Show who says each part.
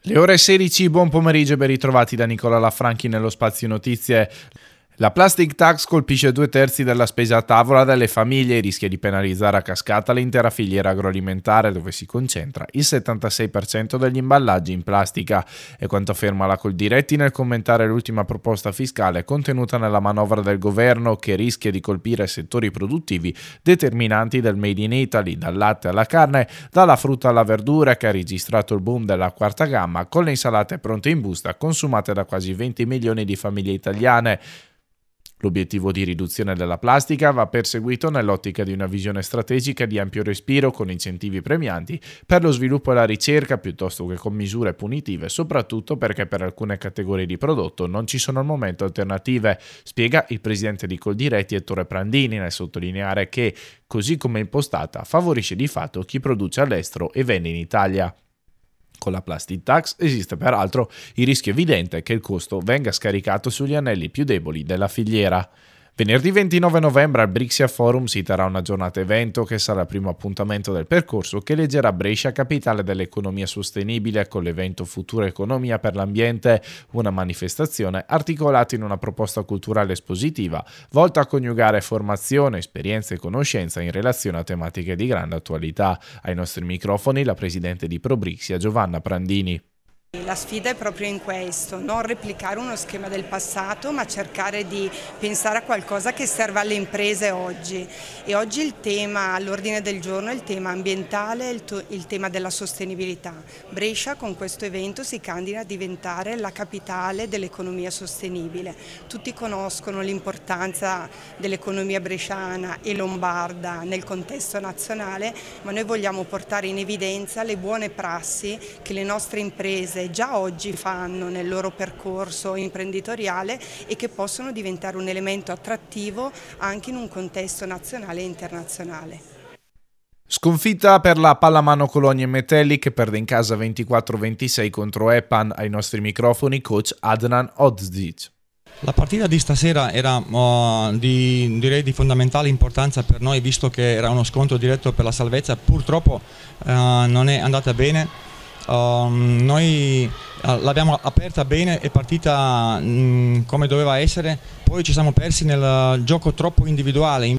Speaker 1: Le ore 16, buon pomeriggio e ben ritrovati da Nicola Lafranchi nello Spazio Notizie. La plastic tax colpisce 2/3 della spesa a tavola delle famiglie e rischia di penalizzare a cascata l'intera filiera agroalimentare, dove si concentra il 76% degli imballaggi in plastica. È quanto afferma la Coldiretti nel commentare l'ultima proposta fiscale contenuta nella manovra del governo, che rischia di colpire settori produttivi determinanti del Made in Italy, dal latte alla carne, dalla frutta alla verdura, che ha registrato il boom della quarta gamma, con le insalate pronte in busta consumate da quasi 20 milioni di famiglie italiane. L'obiettivo di riduzione della plastica va perseguito nell'ottica di una visione strategica di ampio respiro, con incentivi premianti per lo sviluppo e la ricerca piuttosto che con misure punitive, soprattutto perché per alcune categorie di prodotto non ci sono al momento alternative, spiega il presidente di Coldiretti Ettore Prandini, nel sottolineare che, così come impostata, favorisce di fatto chi produce all'estero e vende in Italia. Con la plastic tax esiste peraltro il rischio evidente che il costo venga scaricato sugli anelli più deboli della filiera. Venerdì 29 novembre al Brixia Forum si terrà una giornata evento che sarà il primo appuntamento del percorso che eleggerà Brescia capitale dell'economia sostenibile, con l'evento Futura Economia per l'Ambiente, una manifestazione articolata in una proposta culturale espositiva volta a coniugare formazione, esperienza e conoscenza in relazione a tematiche di grande attualità. Ai nostri microfoni la presidente di ProBrixia Giovanna Prandini.
Speaker 2: La sfida è proprio in questo, non replicare uno schema del passato, ma cercare di pensare a qualcosa che serva alle imprese oggi. E oggi il tema all'ordine del giorno è il tema ambientale, il tema della sostenibilità. Brescia con questo evento si candida a diventare la capitale dell'economia sostenibile. Tutti conoscono l'importanza dell'economia bresciana e lombarda nel contesto nazionale, ma noi vogliamo portare in evidenza le buone prassi che le nostre imprese già oggi fanno nel loro percorso imprenditoriale e che possono diventare un elemento attrattivo anche in un contesto nazionale e internazionale.
Speaker 1: Sconfitta per la pallamano Colonia Metelli, che perde in casa 24-26 contro Epan. Ai nostri microfoni coach Adnan Odzic.
Speaker 3: La partita di stasera era direi di fondamentale importanza per noi, visto che era uno scontro diretto per la salvezza. Purtroppo non è andata bene. Noi l'abbiamo aperta bene, è partita come doveva essere, poi ci siamo persi nel gioco troppo individuale.